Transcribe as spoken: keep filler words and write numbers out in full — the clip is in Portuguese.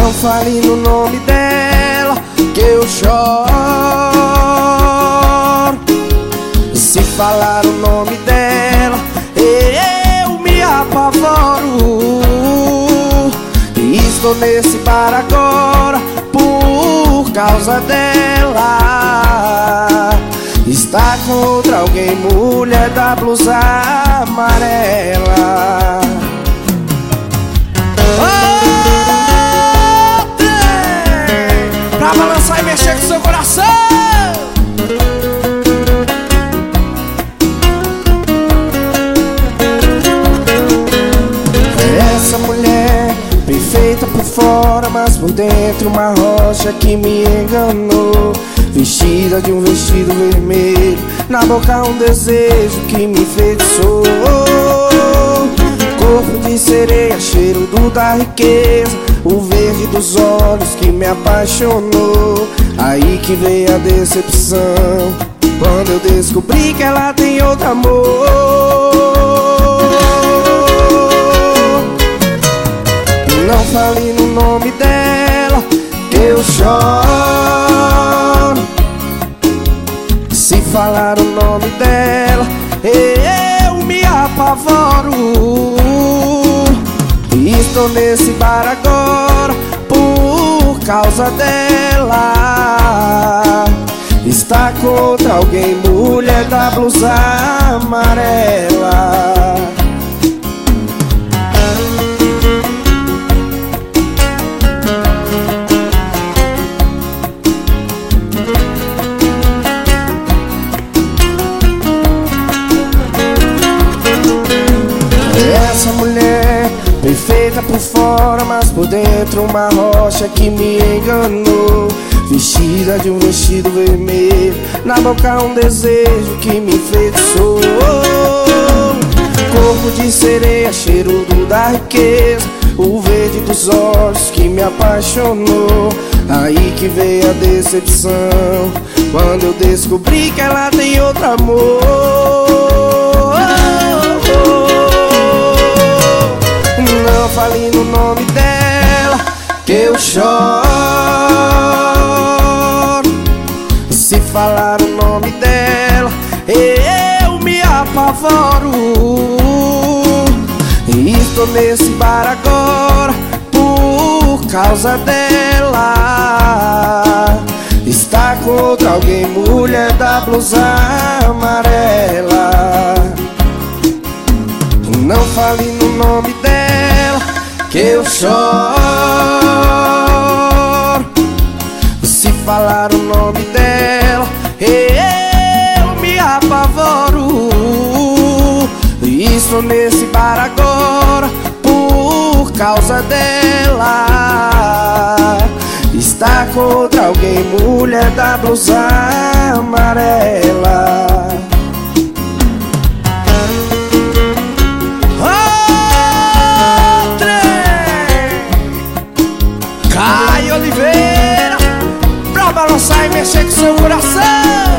Não fale no nome dela, que eu choro. Se falar o nome dela, eu me apavoro. Estou nesse bar agora por causa dela. Está com outra alguém, mulher da blusa amarela. Oh, trem, pra balançar e mexer com seu coração. Essa mulher perfeita por fora, mas por dentro uma rocha que me enganou. Vestida de um vestido vermelho, na boca um desejo que me enfeitiçou. Corpo de sereia, cheiro do da riqueza, o verde dos olhos que me apaixonou. Aí que veio a decepção, quando eu descobri que ela tem outro amor. Não fale no nome dela, que eu choro. Se falar o nome dela, eu me apavoro. Estou nesse bar agora por causa dela. Está com outra alguém, mulher da blusa amarela. Essa mulher, perfeita por fora, mas por dentro uma rocha que me enganou. Vestida de um vestido vermelho, na boca um desejo que me enfeitiçou. Corpo de sereia, cheiro do da riqueza, o verde dos olhos que me apaixonou. Aí que veio a decepção, quando eu descobri que ela tem outro amor. Não fale no nome dela, que eu choro. Se falar o nome dela, eu me apavoro. Estou nesse bar agora por causa dela. Está com outra alguém, mulher da blusa amarela. Não fale no nome dela, que eu choro. Se falar o nome dela, eu me apavoro. Estou nesse bar agora por causa dela. Está com outra alguém, mulher da blusa amarela. Caio Oliveira, pra balançar e mexer com seu coração.